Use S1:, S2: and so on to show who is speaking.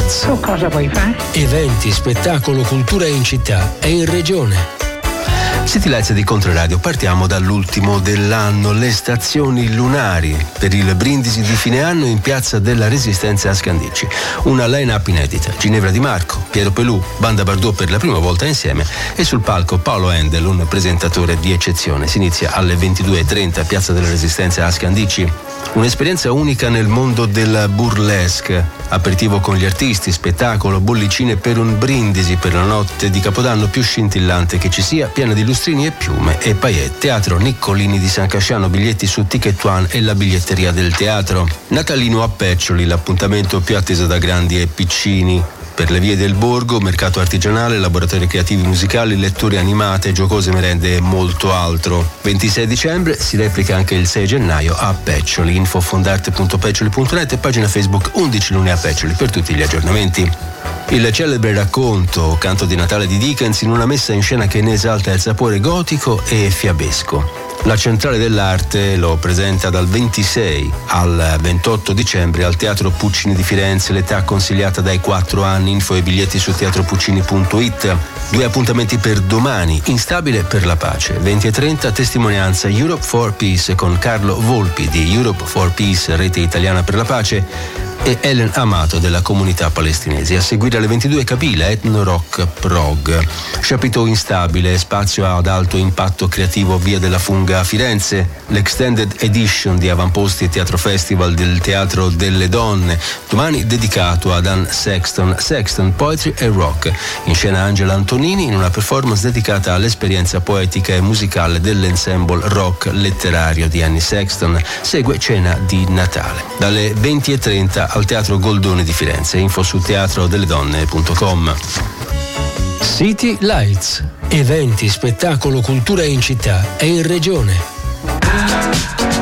S1: Lights.
S2: Tu cosa vuoi fare?
S1: Eventi, spettacolo, cultura in città e in regione.
S3: City Lights di Controradio, partiamo dall'ultimo dell'anno, le stazioni lunari per il brindisi di fine anno in Piazza della Resistenza a Scandicci. Una line-up inedita: Ginevra Di Marco, Piero Pelù, Banda Bardot per la prima volta insieme e sul palco Paolo Endel, un presentatore di eccezione. Si inizia alle 22:30, Piazza della Resistenza a Scandicci. Un'esperienza unica nel mondo del burlesque, aperitivo con gli artisti, spettacolo, bollicine per un brindisi per la notte di Capodanno più scintillante che ci sia, piena di lustrini e piume e paillette. Teatro Niccolini di San Casciano, biglietti su Ticket One e la biglietteria del teatro. Natalino a Peccioli, l'appuntamento più atteso da grandi e piccini. Per le vie del borgo, mercato artigianale, laboratori creativi musicali, letture animate, giocose merende e molto altro. 26 dicembre si replica anche il 6 gennaio a Peccioli. Info fondarte.peccioli.net e pagina Facebook 11 Lune a Peccioli per tutti gli aggiornamenti. Il celebre racconto Canto di Natale di Dickens in una messa in scena che ne esalta il sapore gotico e fiabesco. La Centrale dell'Arte lo presenta dal 26 al 28 dicembre al Teatro Puccini di Firenze, l'età consigliata dai 4 anni, info e biglietti su teatropuccini.it. 2 appuntamenti per domani: Instabile per la pace, 20:30, testimonianza Europe for Peace con Carlo Volpi di Europe for Peace, rete italiana per la pace, e Ellen Amato della comunità palestinese. A seguire alle 22 Kabila, Etno Rock Prog. Chapiteau Instabile, spazio ad alto impatto creativo via della Funga a Firenze, l'extended edition di Avamposti e Teatro Festival del Teatro delle Donne, domani dedicato ad Anne Sexton, Poetry e Rock. In scena Angela Antonini in una performance dedicata all'esperienza poetica e musicale dell'ensemble rock letterario di Annie Sexton. Segue Cena di Natale. Dalle 20:30 al Teatro Goldoni di Firenze. Info su teatrodelledonne.com.
S1: City Lights. Eventi, spettacolo, cultura in città e in regione.